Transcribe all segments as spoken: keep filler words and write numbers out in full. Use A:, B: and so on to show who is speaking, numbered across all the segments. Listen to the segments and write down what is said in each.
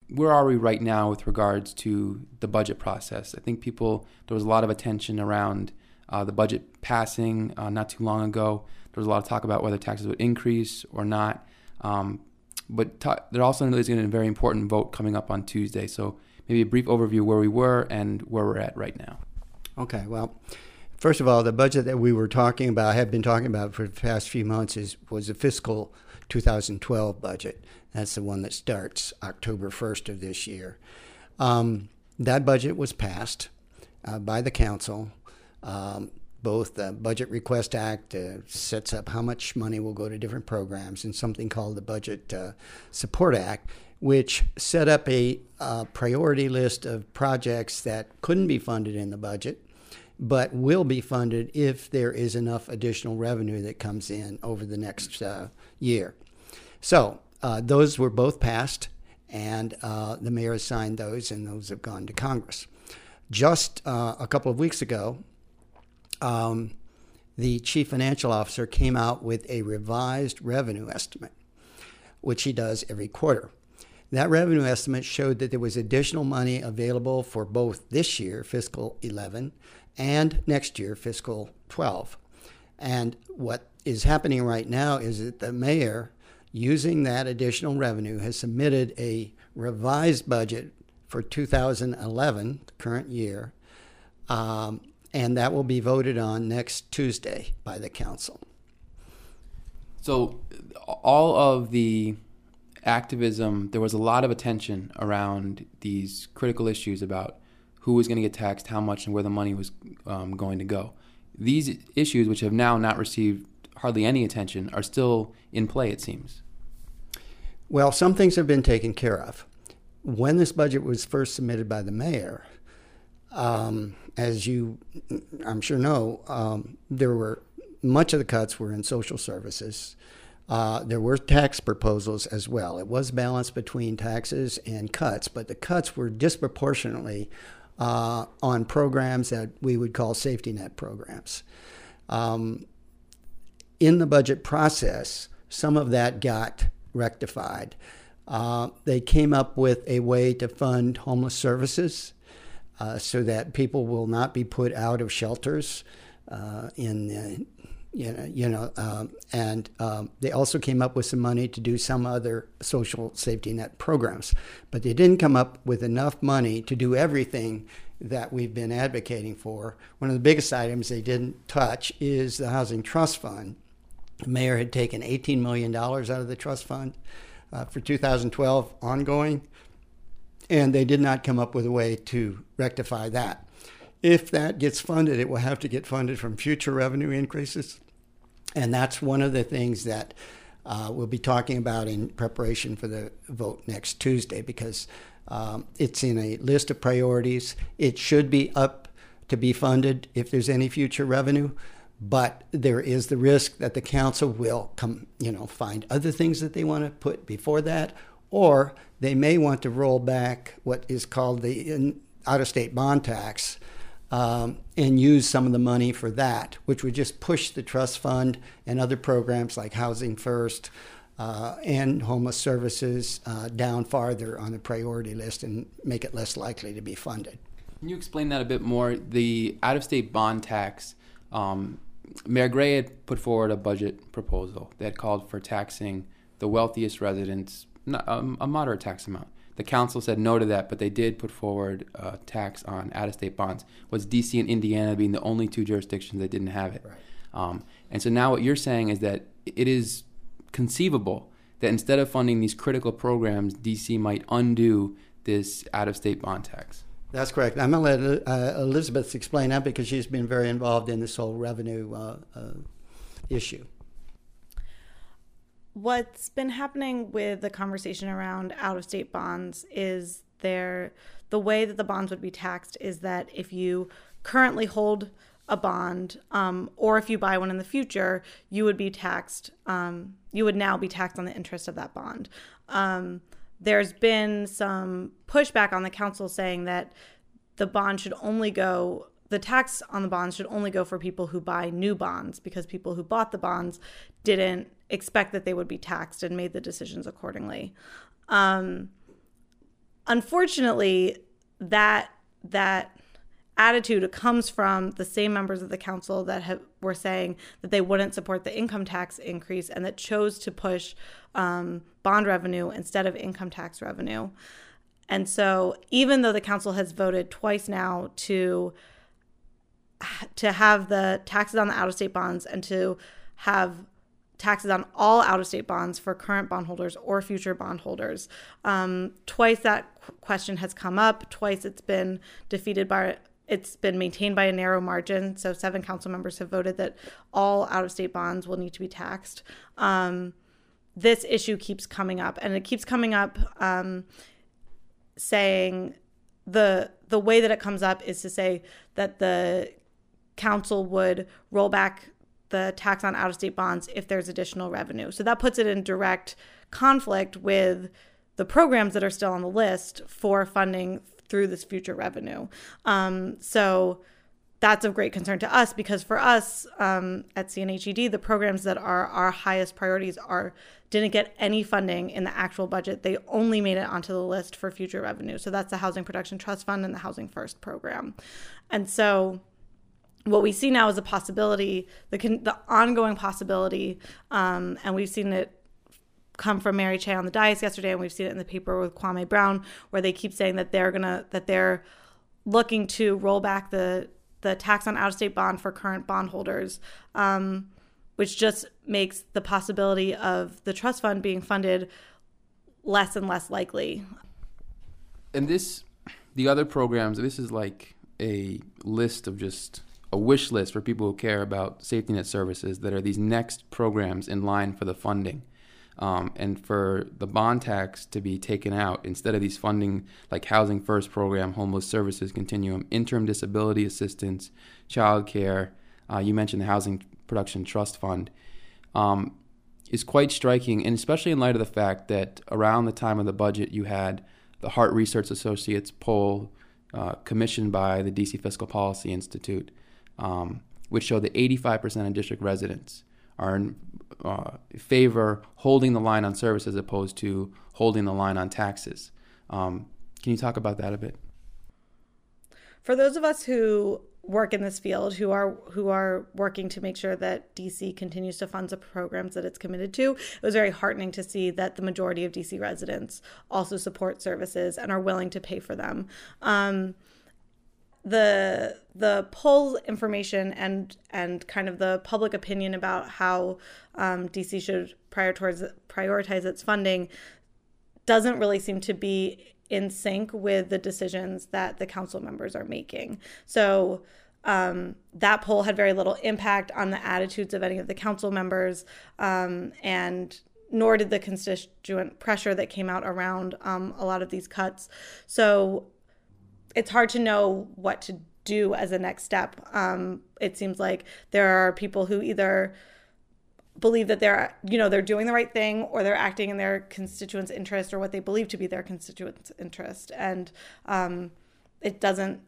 A: where are we right now with regards to the budget process? I think people, there was a lot of attention around uh, the budget passing uh, not too long ago. There was a lot of talk about whether taxes would increase or not. Um, but ta- there also is going to be a very important vote coming up on Tuesday. So maybe a brief overview where we were and where we're at right now.
B: Okay, well, first of all, the budget that we were talking about, have been talking about for the past few months, is was the fiscal two thousand twelve budget. That's the one that starts October first of this year. Um, that budget was passed uh, by the council. Um, both the Budget Request Act uh, sets up how much money will go to different programs, and something called the Budget uh, Support Act, which set up a uh, priority list of projects that couldn't be funded in the budget, but will be funded if there is enough additional revenue that comes in over the next uh, year. So uh, those were both passed, and uh, the mayor has signed those, and those have gone to Congress. Just uh, a couple of weeks ago, um, the chief financial officer came out with a revised revenue estimate, which he does every quarter. That revenue estimate showed that there was additional money available for both this year, fiscal eleven, and next year, fiscal twelve. And what is happening right now is that the mayor, using that additional revenue, has submitted a revised budget for two thousand eleven, the current year, um, and that will be voted on next Tuesday by the council.
A: So all of the activism, there was a lot of attention around these critical issues about who was going to get taxed, how much, and where the money was um, going to go. These issues, which have now not received hardly any attention, are still in play, it seems.
B: Well, some things have been taken care of. When this budget was first submitted by the mayor, um, as you, I'm sure know, um, there were much of the cuts were in social services. Uh, there were tax proposals as well. It was balanced between taxes and cuts, but the cuts were disproportionately uh, on programs that we would call safety net programs. Um, in the budget process, some of that got rectified. Uh, they came up with a way to fund homeless services uh, so that people will not be put out of shelters uh, in the You know, you know, um, and um, they also came up with some money to do some other social safety net programs, but they didn't come up with enough money to do everything that we've been advocating for. One of the biggest items they didn't touch is the Housing Trust Fund. The mayor had taken eighteen million dollars out of the trust fund uh, for two thousand twelve ongoing, and they did not come up with a way to rectify that. If that gets funded, it will have to get funded from future revenue increases. And that's one of the things that uh, we'll be talking about in preparation for the vote next Tuesday, because um, it's in a list of priorities. It should be up to be funded if there's any future revenue, but there is the risk that the council will come, you know, find other things that they want to put before that, or they may want to roll back what is called the out-of-state bond tax, Um, and use some of the money for that, which would just push the trust fund and other programs like Housing First uh, and homeless services uh, down farther on the priority list and make it less likely to be funded.
A: Can you explain that a bit more? The out-of-state bond tax, um, Mayor Gray had put forward a budget proposal that called for taxing the wealthiest residents, not, um, a moderate tax amount. The council said no to that, but they did put forward a tax on out-of-state bonds. Was D C and Indiana being the only two jurisdictions that didn't have it.
B: Right.
A: Um, and so now what you're saying is that it is conceivable that instead of funding these critical programs, D C might undo this out-of-state bond tax.
B: That's correct. I'm going to let uh, Elizabeth explain that because she's been very involved in this whole revenue uh, uh, issue.
C: What's been happening with the conversation around out-of-state bonds is there, the way that the bonds would be taxed is that if you currently hold a bond um, or if you buy one in the future, you would be taxed, um, you would now be taxed on the interest of that bond. Um, there's been some pushback on the council saying that the bond should only go, the tax on the bonds should only go for people who buy new bonds because people who bought the bonds didn't expect that they would be taxed and made the decisions accordingly. Um, unfortunately, that that attitude comes from the same members of the council that have, were saying that they wouldn't support the income tax increase and that chose to push um, bond revenue instead of income tax revenue. And so even though the council has voted twice now to to have the taxes on the out-of-state bonds and to have taxes on all out-of-state bonds for current bondholders or future bondholders, um, twice that question has come up. Twice it's been defeated by It's been maintained by a narrow margin. So seven council members have voted that all out-of-state bonds will need to be taxed. Um, this issue keeps coming up, and it keeps coming up um, saying the the way that it comes up is to say that the council would roll back the tax on out-of-state bonds if there's additional revenue. So that puts it in direct conflict with the programs that are still on the list for funding through this future revenue. Um, so that's of great concern to us, because for us um, at C N H E D, the programs that are our highest priorities are didn't get any funding in the actual budget. They only made it onto the list for future revenue. So that's the Housing Production Trust Fund and the Housing First program. And so what we see now is a possibility, the con- the ongoing possibility, um, and we've seen it come from Mary Cheh on the dais yesterday, and we've seen it in the paper with Kwame Brown, where they keep saying that they're gonna that they're looking to roll back the the tax on out-of-state bond for current bondholders, um, which just makes the possibility of the trust fund being funded less and less likely.
A: And this, the other programs, this is like a list of just a wish list for people who care about safety net services that are these next programs in line for the funding. Um, and for the bond tax to be taken out instead of these funding like Housing First program, homeless services continuum, interim disability assistance, child care, uh, you mentioned the Housing Production Trust Fund, um, is quite striking, and especially in light of the fact that around the time of the budget you had the Hart Research Associates poll uh, commissioned by the D C Fiscal Policy Institute, um, which showed that eighty-five percent of district residents are in uh, favor holding the line on service as opposed to holding the line on taxes. Um, can you talk about that a bit?
C: For those of us who work in this field, who are who are working to make sure that D C continues to fund the programs that it's committed to, it was very heartening to see that the majority of D C residents also support services and are willing to pay for them. Um, the the poll information and and kind of the public opinion about how um, D C should prioritize prioritize its funding doesn't really seem to be in sync with the decisions that the council members are making. So um, that poll had very little impact on the attitudes of any of the council members, um, and nor did the constituent pressure that came out around um, a lot of these cuts. So it's hard to know what to do as a next step. Um, it seems like there are people who either believe that they're, you know, they're doing the right thing, or they're acting in their constituents' interest, or what they believe to be their constituents' interest. And um, it doesn't,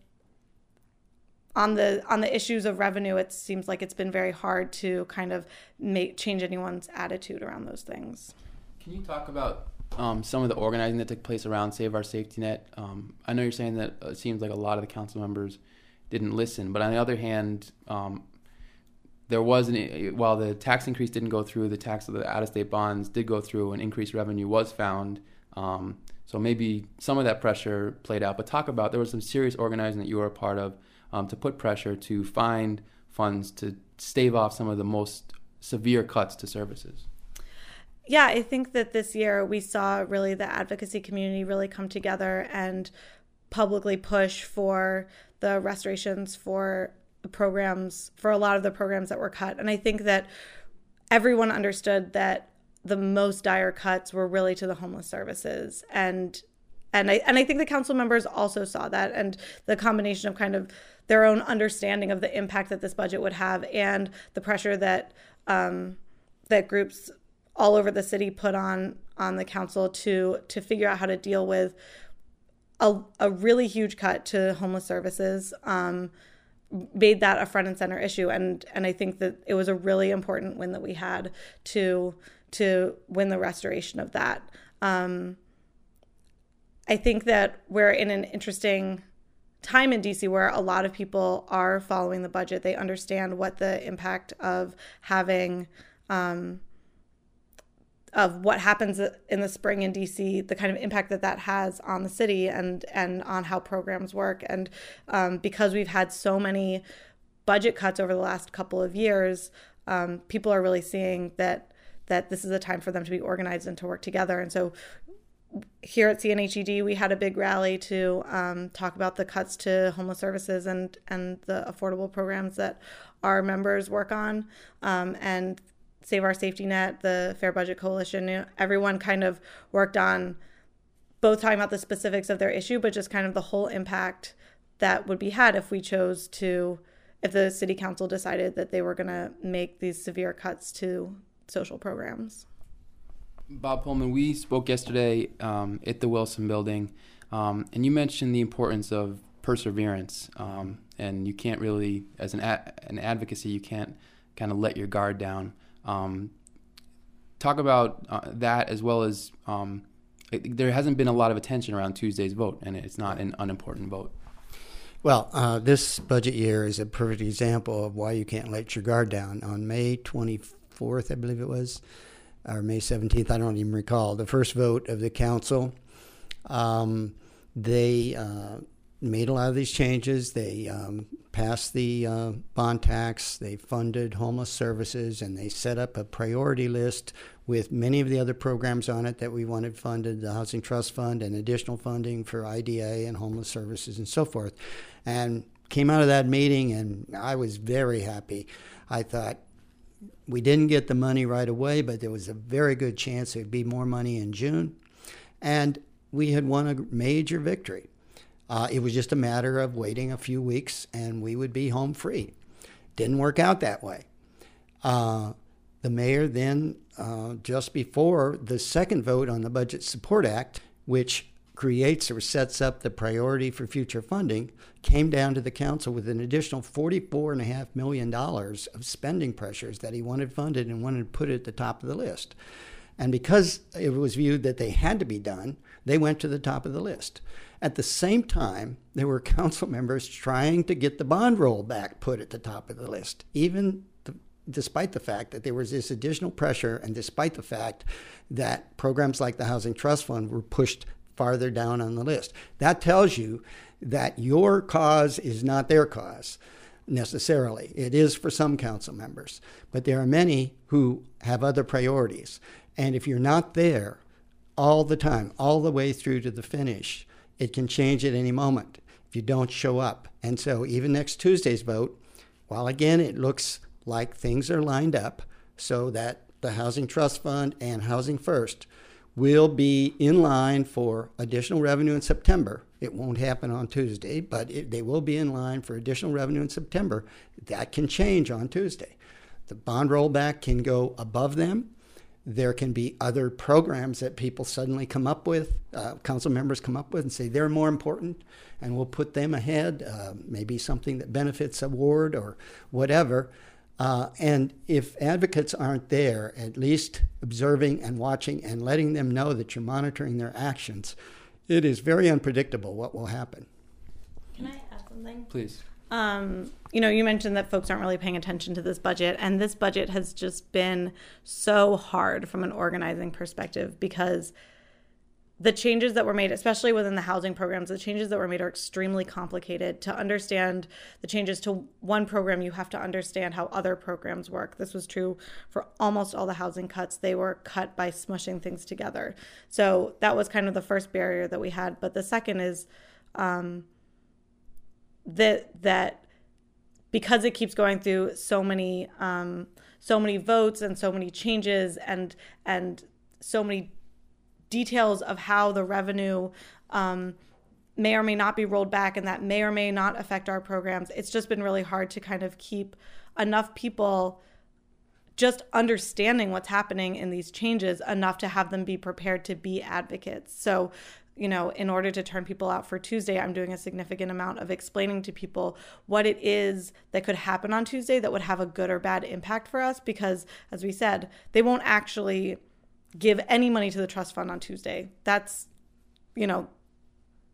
C: on the on the issues of revenue, it seems like it's been very hard to kind of make change anyone's attitude around those things.
A: Can you talk about Um, some of the organizing that took place around Save Our Safety Net? Um, I know you're saying that it seems like a lot of the council members didn't listen, but on the other hand, um, there was an, while the tax increase didn't go through, the tax of the out-of-state bonds did go through, and increased revenue was found. Um, so maybe some of that pressure played out. But talk about, there was some serious organizing that you were a part of um, to put pressure to find funds to stave off some of the most severe cuts to services.
C: Yeah, I think that this year we saw really the advocacy community really come together and publicly push for the restorations for the programs, for a lot of the programs that were cut. And I think that everyone understood that the most dire cuts were really to the homeless services. And and I and I think the council members also saw that, and the combination of kind of their own understanding of the impact that this budget would have and the pressure that um, that groups all over the city put on on the council to to figure out how to deal with a, a really huge cut to homeless services, um, made that a front and center issue. And and I think that it was a really important win that we had to to win the restoration of that. Um, I think that we're in an interesting time in D C where a lot of people are following the budget. They understand what the impact of having um, of what happens in the spring in D C, the kind of impact that that has on the city and and on how programs work. And um, because we've had so many budget cuts over the last couple of years, um, people are really seeing that that this is a time for them to be organized and to work together. And so here at C N H E D, we had a big rally to um, talk about the cuts to homeless services and, and the affordable programs that our members work on, um, and Save Our Safety Net, the Fair Budget Coalition. You know, everyone kind of worked on both talking about the specifics of their issue, but just kind of the whole impact that would be had if we chose to, if the city council decided that they were going to make these severe cuts to social programs.
A: Bob Pullman, we spoke yesterday um, at the Wilson Building, um, and you mentioned the importance of perseverance. Um, and you can't really, as an a- an advocacy, you can't kind of let your guard down. Um, talk about uh, that as well as um, it, there hasn't been a lot of attention around Tuesday's vote, and it's not an unimportant vote.
B: Well, uh, this budget year is a perfect example of why you can't let your guard down. On May twenty-fourth, I believe it was, or May seventeenth, I don't even recall, the first vote of the council, um, they uh, made a lot of these changes. They um, passed the uh, bond tax, they funded homeless services, and they set up a priority list with many of the other programs on it that we wanted funded, the Housing Trust Fund and additional funding for I D A and homeless services and so forth. And came out of that meeting, and I was very happy. I thought, we didn't get the money right away, but there was a very good chance there'd be more money in June. And we had won a major victory. Uh, it was just a matter of waiting a few weeks and we would be home free. Didn't work out that way. Uh, the mayor then, uh, just before the second vote on the Budget Support Act, which creates or sets up the priority for future funding, came down to the council with an additional forty-four point five million dollars of spending pressures that he wanted funded and wanted to put it at the top of the list. And because it was viewed that they had to be done, they went to the top of the list. At the same time, there were council members trying to get the bond rollback put at the top of the list, even the, despite the fact that there was this additional pressure and despite the fact that programs like the Housing Trust Fund were pushed farther down on the list. That tells you that your cause is not their cause necessarily. It is for some council members, but there are many who have other priorities. And if you're not there all the time, all the way through to the finish, it can change at any moment if you don't show up. And so even next Tuesday's vote, while again it looks like things are lined up so that the Housing Trust Fund and Housing First will be in line for additional revenue in September. It won't happen on Tuesday, but it, they will be in line for additional revenue in September. That can change on Tuesday. The bond rollback can go above them. There can be other programs that people suddenly come up with, uh, council members come up with and say they're more important, and we'll put them ahead, uh, maybe something that benefits a ward or whatever. Uh, and if advocates aren't there, at least observing and watching and letting them know that you're monitoring their actions, it is very unpredictable what will happen.
C: Can I add something?
A: Please.
C: Um, you know, you mentioned that folks aren't really paying attention to this budget, and this budget has just been so hard from an organizing perspective because the changes that were made, especially within the housing programs, the changes that were made are extremely complicated. To understand the changes to one program, you have to understand how other programs work. This was true for almost all the housing cuts. They were cut by smushing things together. So that was kind of the first barrier that we had. But the second is um, that that because it keeps going through so many um, so many votes and so many changes and and so many details of how the revenue um, may or may not be rolled back and that may or may not affect our programs. It's just been really hard to kind of keep enough people just understanding what's happening in these changes enough to have them be prepared to be advocates. So, you know, in order to turn people out for Tuesday, I'm doing a significant amount of explaining to people what it is that could happen on Tuesday that would have a good or bad impact for us because, as we said, they won't actually give any money to the trust fund on Tuesday. That's, you know,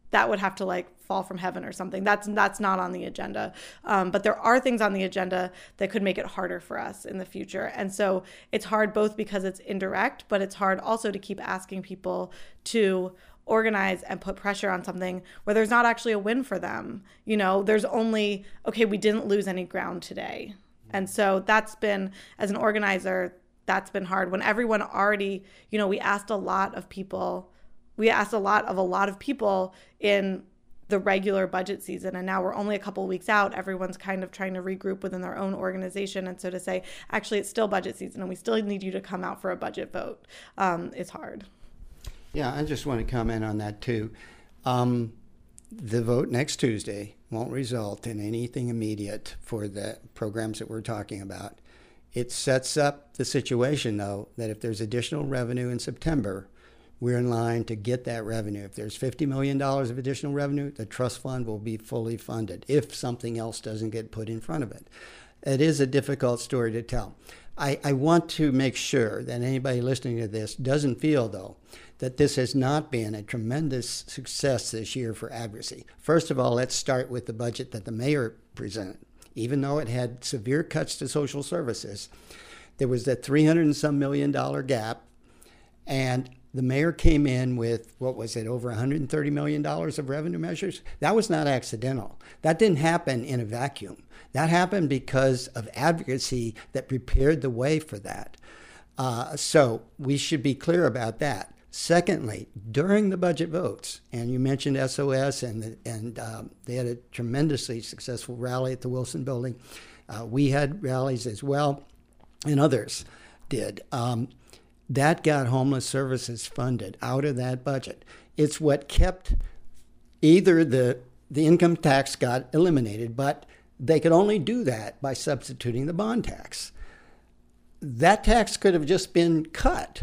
C: that would have to like fall from heaven or something. That's that's not on the agenda. Um, but there are things on the agenda that could make it harder for us in the future. And so it's hard both because it's indirect, but it's hard also to keep asking people to organize and put pressure on something where there's not actually a win for them. You know, there's only, okay, we didn't lose any ground today. And so that's been, as an organizer, that's been hard when everyone already, you know, we asked a lot of people, we asked a lot of a lot of people in the regular budget season. And now we're only a couple of weeks out. Everyone's kind of trying to regroup within their own organization. And so to say, actually, it's still budget season and we still need you to come out for a budget vote um, is hard.
B: Yeah, I just want to comment on that too. Um, the vote next Tuesday won't result in anything immediate for the programs that we're talking about. It sets up the situation, though, that if there's additional revenue in September, we're in line to get that revenue. If there's fifty million dollars of additional revenue, the trust fund will be fully funded if something else doesn't get put in front of it. It is a difficult story to tell. I, I want to make sure that anybody listening to this doesn't feel, though, that this has not been a tremendous success this year for advocacy. First of all, let's start with the budget that the mayor presented. Even though it had severe cuts to social services, there was that three hundred and some million dollar gap, and the mayor came in with, what was it, over one hundred thirty million dollars of revenue measures? That was not accidental. That didn't happen in a vacuum. That happened because of advocacy that prepared the way for that. Uh, so we should be clear about that. Secondly, during the budget votes, and you mentioned S O S, and the, and um, they had a tremendously successful rally at the Wilson Building. Uh, we had rallies as well, and others did. Um, that got homeless services funded out of that budget. It's what kept either the the income tax got eliminated, but they could only do that by substituting the bond tax. That tax could have just been cut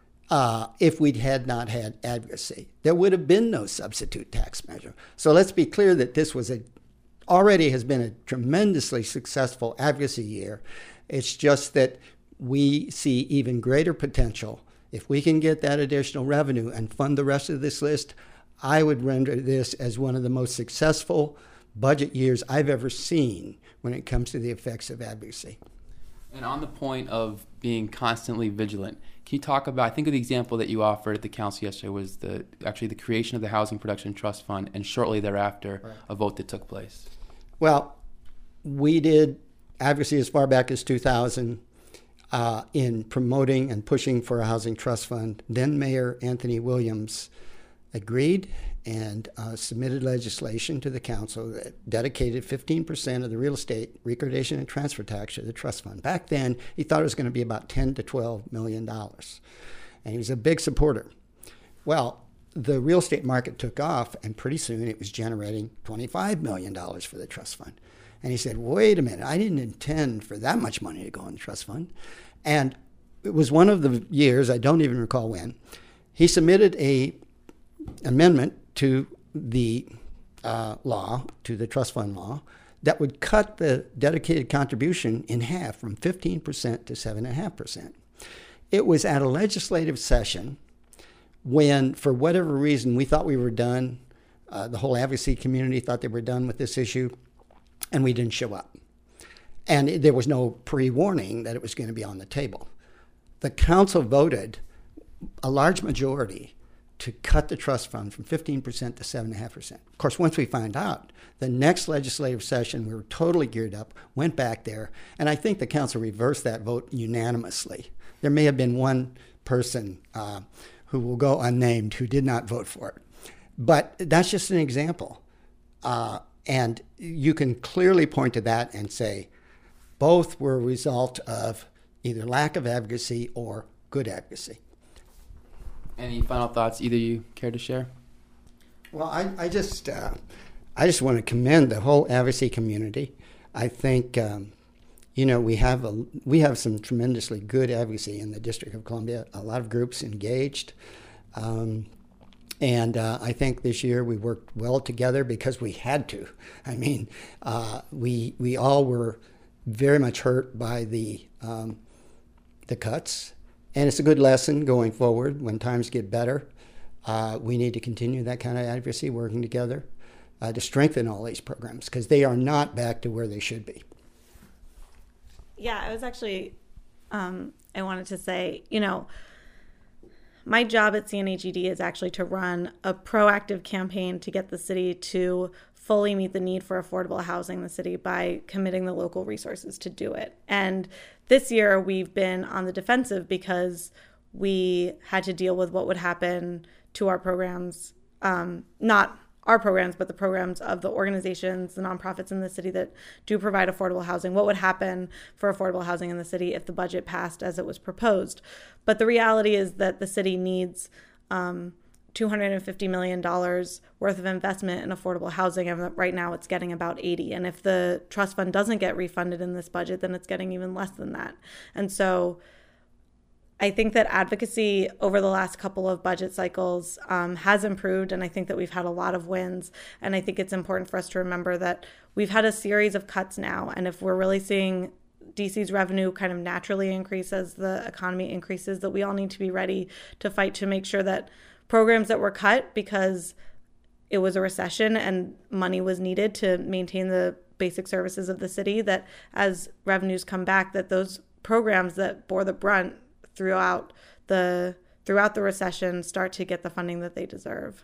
B: uh, if we had not had advocacy. There would have been no substitute tax measure. So let's be clear that this was a already has been a tremendously successful advocacy year. It's just that we see even greater potential. If we can get that additional revenue and fund the rest of this list, I would render this as one of the most successful budget years I've ever seen when it comes to the effects of advocacy.
A: And on the point of being constantly vigilant, can you talk about, I think of the example that you offered at the council yesterday was the actually the creation of the Housing Production Trust Fund and shortly thereafter right. a vote that took place.
B: Well, we did advocacy as far back as two thousand uh, in promoting and pushing for a housing trust fund. Then Mayor Anthony Williams agreed and uh, submitted legislation to the council that dedicated fifteen percent of the real estate recordation and transfer tax to the trust fund. Back then, he thought it was going to be about ten to twelve million dollars, and he was a big supporter. Well, the real estate market took off, and pretty soon it was generating twenty-five million dollars for the trust fund. And he said, wait a minute, I didn't intend for that much money to go in the trust fund. And it was one of the years, I don't even recall when, he submitted a amendment to the uh, law, to the trust fund law, that would cut the dedicated contribution in half from fifteen percent to seven point five percent. It was at a legislative session when, for whatever reason, we thought we were done. Uh, the whole advocacy community thought they were done with this issue, and we didn't show up. And it, there was no pre-warning that it was going to be on the table. The council voted a large majority to cut the trust fund from fifteen percent to seven point five percent. Of course, once we found out, the next legislative session, we were totally geared up, went back there, and I think the council reversed that vote unanimously. There may have been one person uh, who will go unnamed who did not vote for it. But that's just an example. Uh, and you can clearly point to that and say both were a result of either lack of advocacy or good advocacy.
A: Any final thoughts either you care to share?
B: Well, I, I just uh, I just want to commend the whole advocacy community. I think um, you know we have a we have some tremendously good advocacy in the District of Columbia. A lot of groups engaged, um, and uh, I think this year we worked well together because we had to. I mean, uh, we we all were very much hurt by the um, the cuts. And it's a good lesson going forward when times get better. Uh, we need to continue that kind of advocacy, working together uh, to strengthen all these programs because they are not back to where they should be.
C: Yeah, I was actually, um, I wanted to say, you know, my job at C N H E D is actually to run a proactive campaign to get the city to fully meet the need for affordable housing in the city by committing the local resources to do it. And this year we've been on the defensive because we had to deal with what would happen to our programs, um, not our programs, but the programs of the organizations, the nonprofits in the city that do provide affordable housing. What would happen for affordable housing in the city if the budget passed as it was proposed? But the reality is that the city needs um, two hundred fifty million dollars worth of investment in affordable housing, and right now it's getting about eighty. And if the trust fund doesn't get refunded in this budget, then it's getting even less than that. And so I think that advocacy over the last couple of budget cycles um, has improved, and I think that we've had a lot of wins. And I think it's important for us to remember that we've had a series of cuts now, and if we're really seeing D C's revenue kind of naturally increase as the economy increases, that we all need to be ready to fight to make sure that programs that were cut because it was a recession and money was needed to maintain the basic services of the city, that as revenues come back, that those programs that bore the brunt throughout the throughout the recession start to get the funding that they deserve.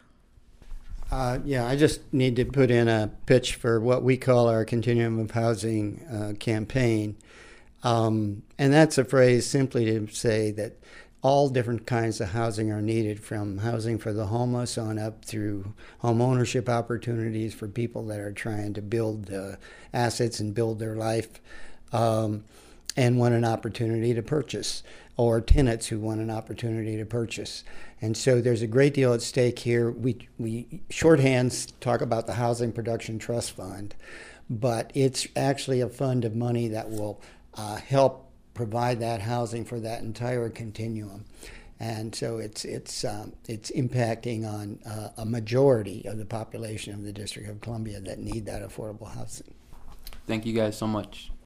B: Uh, yeah, I just need to put in a pitch for what we call our Continuum of Housing uh, campaign. Um, and that's a phrase simply to say that all different kinds of housing are needed, from housing for the homeless on up through home ownership opportunities for people that are trying to build uh, assets and build their life um, and want an opportunity to purchase, or tenants who want an opportunity to purchase. And so there's a great deal at stake here. We, we shorthands talk about the Housing Production Trust Fund, but it's actually a fund of money that will uh, help provide that housing for that entire continuum. And so it's it's um, it's impacting on uh, a majority of the population of the District of Columbia that need that affordable housing.
A: Thank you guys so much.